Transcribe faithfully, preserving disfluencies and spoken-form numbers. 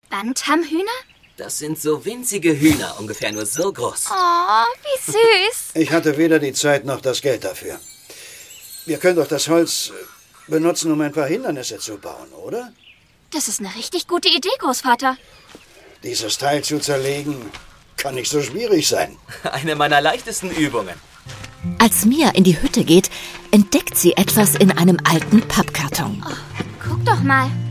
Bantamhühner? Das sind so winzige Hühner, ungefähr nur so groß. Oh, wie süß. Ich hatte weder die Zeit noch das Geld dafür. Wir können doch das Holz benutzen, um ein paar Hindernisse zu bauen, oder? Das ist eine richtig gute Idee, Großvater. Dieses Teil zu zerlegen kann nicht so schwierig sein. Eine meiner leichtesten Übungen. Als Mia in die Hütte geht, entdeckt sie etwas in einem alten Pappkarton. Oh, guck doch mal.